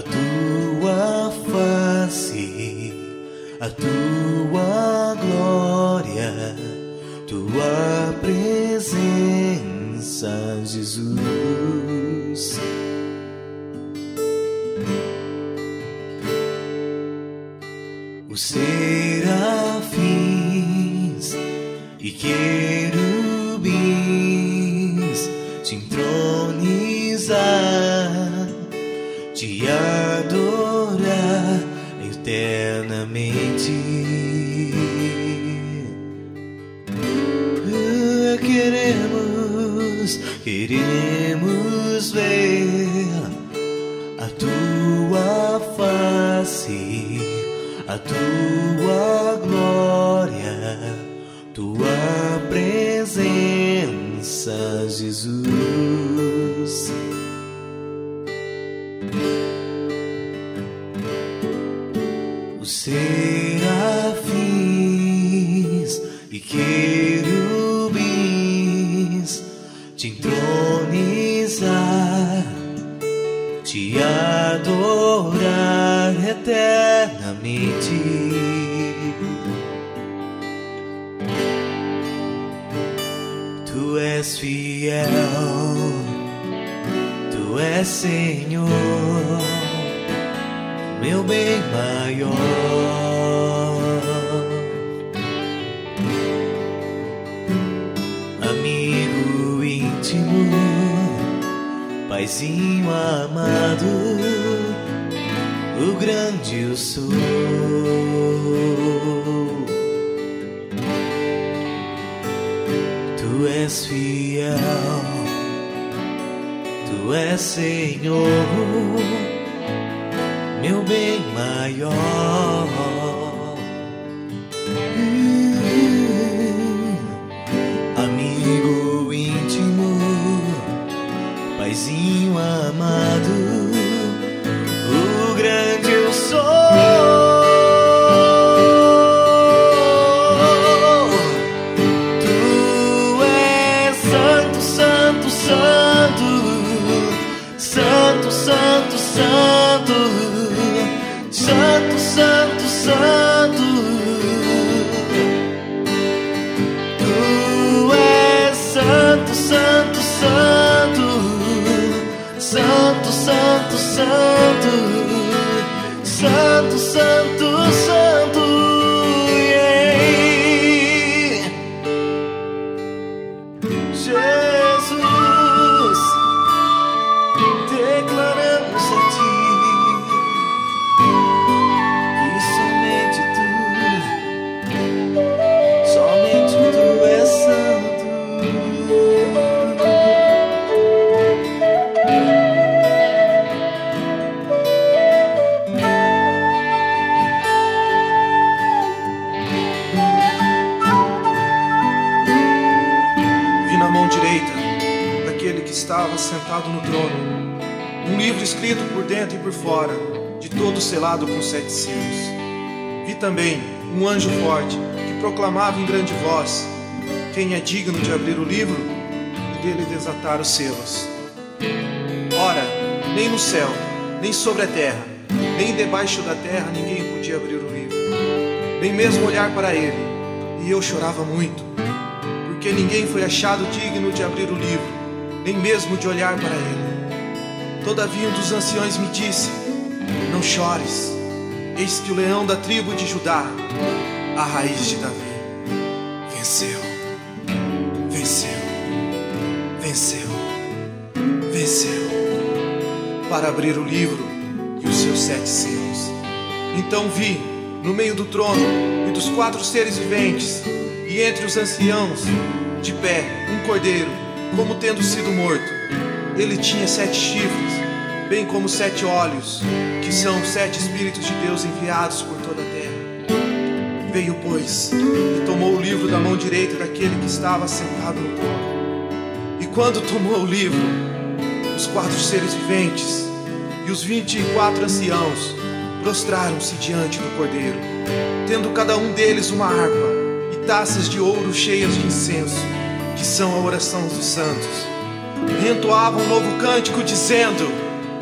a tua face, a tua glória, tua presença, Jesus. Os serafins e querubins te entronizar, te adorar eternamente. Queremos ver a tua face, a tua glória, tua presença, Jesus. Os serafins e querubins te entronizar, te adorar eternamente. Tu és fiel, tu és Senhor, meu bem maior. Amigo íntimo, paizinho amado, o grande eu sou. Tu és fiel, tu és Senhor, meu bem maior. Amigo íntimo, paizinho amado, o grande eu sou. Tu és santo, santo, santo, santo, santo, santo, santo, santo, santo. Tu és santo, santo, santo, santo, santo, santo, santo, santo, santo, yeah. Jesus, declaramos a ti que somente tu és santo. Estava sentado no trono, um livro escrito por dentro e por fora, de todo selado com 7 selos. Vi também um anjo forte que proclamava em grande voz: quem é digno de abrir o livro e dele desatar os selos? Ora, nem no céu, nem sobre a terra, nem debaixo da terra ninguém podia abrir o livro, nem mesmo olhar para ele. E eu chorava muito, porque ninguém foi achado digno de abrir o livro, nem mesmo de olhar para ele. Todavia um dos anciões me disse: não chores, eis que o leão da tribo de Judá, a raiz de Davi, venceu, venceu, venceu, venceu, para abrir o livro e os seus 7 selos. Então vi, no meio do trono e dos 4 seres viventes, e entre os anciãos, de pé, um cordeiro, como tendo sido morto. Ele tinha 7 chifres, bem como 7 olhos, que são 7 Espíritos de Deus enviados por toda a terra. Veio, pois, e tomou o livro da mão direita daquele que estava sentado no trono. E quando tomou o livro, os 4 seres viventes e os 24 anciãos prostraram-se diante do cordeiro, tendo cada um deles uma harpa e taças de ouro cheias de incenso, que são a oração dos santos. E entoavam um novo cântico, dizendo: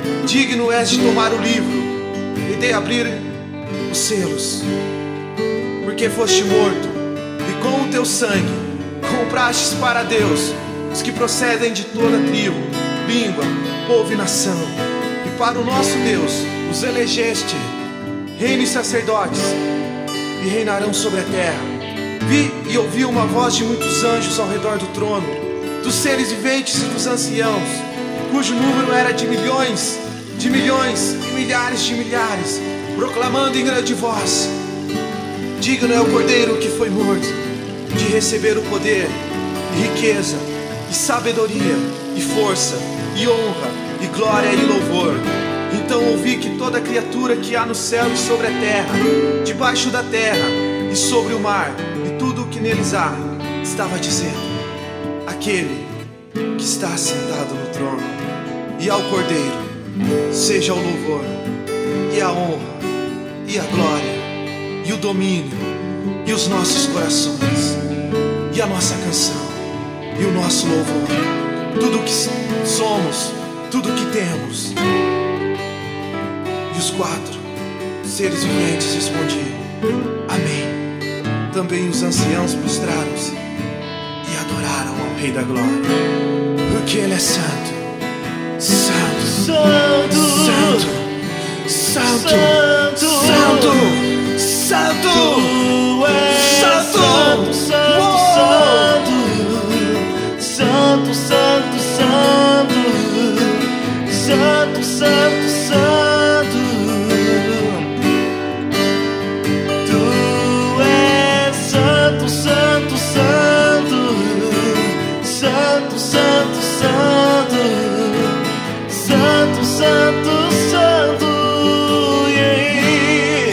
digno és de tomar o livro e de abrir os selos, porque foste morto e com o teu sangue comprastes para Deus os que procedem de toda tribo, língua, povo e nação, e para o nosso Deus os elegeste reino e sacerdotes, e reinarão sobre a terra. Vi e ouvi uma voz de muitos anjos ao redor do trono, dos seres viventes e dos anciãos, cujo número era de milhões e milhares de milhares, proclamando em grande voz: digno é o Cordeiro que foi morto de receber o poder, e riqueza, e sabedoria, e força, e honra, e glória e louvor. Então ouvi que toda criatura que há no céu e sobre a terra, debaixo da terra e sobre o mar, e tudo o que neles há, estava dizendo: aquele que está assentado no trono e ao Cordeiro seja o louvor, e a honra, e a glória, e o domínio, e os nossos corações, e a nossa canção, e o nosso louvor, tudo o que somos, tudo o que temos. E os 4 seres viventes respondiam: amém. Também os anciãos prostraram-se e adoraram ao Rei da Glória, porque Ele é santo, santo, santo, santo, santo, santo, santo, Tu és santo, santo, santo, santo, santo, santo, santo, santo, santo. Tu és santo, santo, santo, santo, santo, santo, santo, santo, santo. Yeah.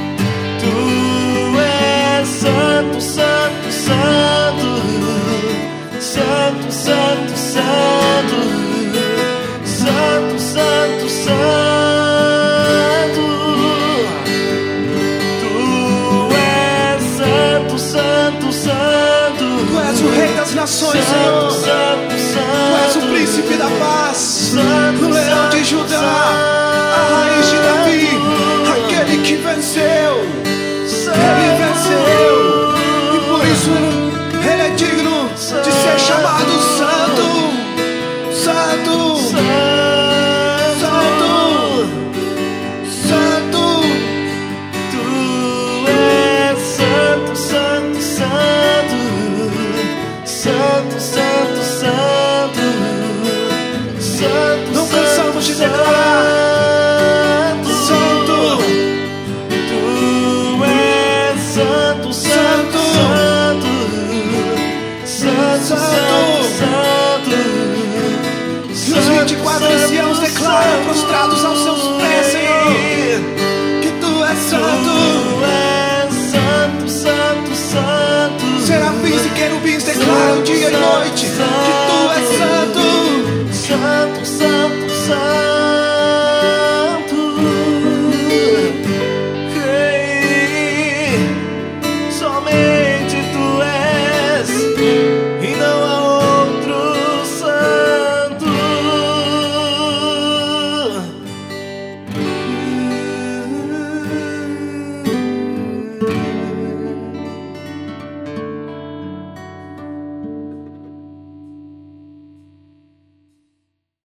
Tu és santo, santo, santo, santo, santo, santo, santo, santo, santo. Tu és santo, santo, santo. Tu és o Rei das Nações, Senhor. Santo, Tu és o Príncipe da Paz, o Leão de Judá, a Raiz de Davi, aquele que venceu. Ele venceu, e por isso Ele é digno de ser chamado Santo, Santo, Santo, Santo. Tu és santo, santo, santo, santo, santo, santo, santo. Não cansamos de declarar: Santo, Tu és santo, santo, santo, santo, santo, santo. e os 24 anciãos declaram prostrados aos seus pés, Senhor, que Tu és santo. Tu és santo, santo, santo. Serafins e querubins declaram dia e noite que